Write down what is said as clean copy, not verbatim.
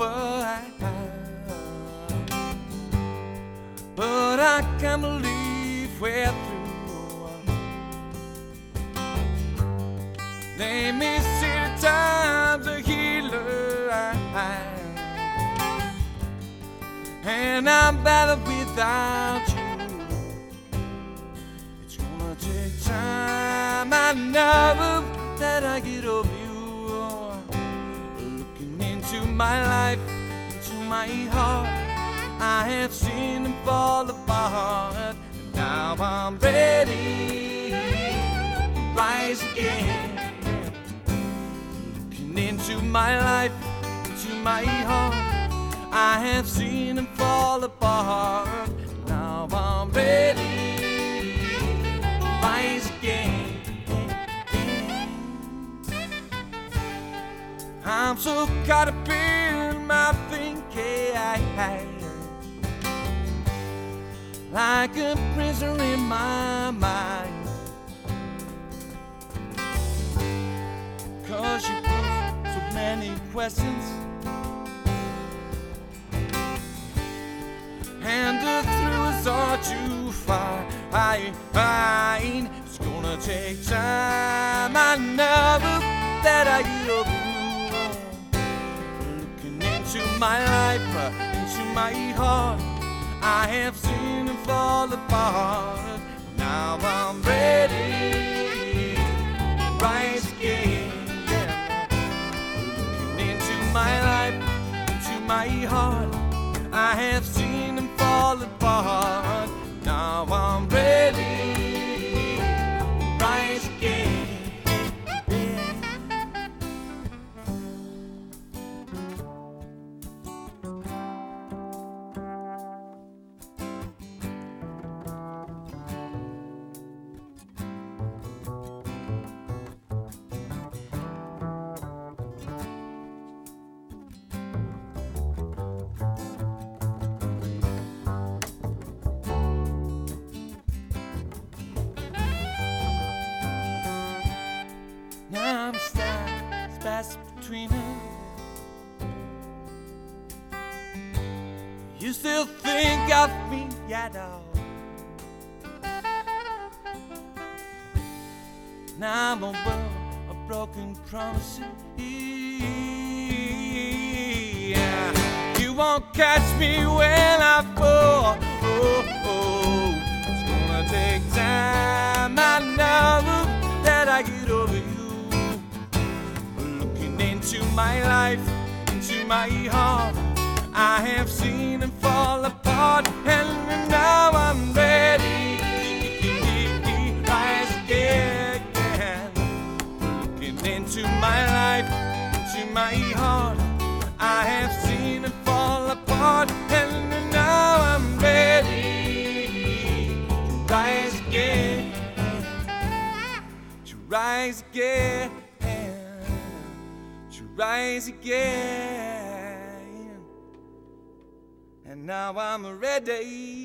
over, but I can't believe we're through. They may say the time's a healer, and I'm better without you. It's gonna take time, I know that I get over you. Looking into my life, into my heart, I have seen them fall apart, and now I'm ready to rise again. Looking into my life, into my heart, I have seen them fall apart, and now I'm ready to rise again. I'm so caught up in my thinking, like a prisoner in my mind, 'cause you pose so many questions, and the thrill is hard to find. It's gonna take time, I know that I get over you. Looking into my life, into my heart, I have seen them fall apart. Now I'm ready to rise again. Looking into my life, into my heart, I have seen them fall apart. Now I'm ready to rise again. Now I'm fast between us. You still think of me, yeah, dog. Now I'm a world of broken promises. Yeah. You won't catch me when I fall. It's gonna take time, I know that I get over you. Looking into my life, into my heart, I have seen it fall apart, and now I'm ready to rise again. Looking into my life, into my heart, I have seen it fall apart, and now I'm ready to rise again. To rise again. To rise again. And now I'm ready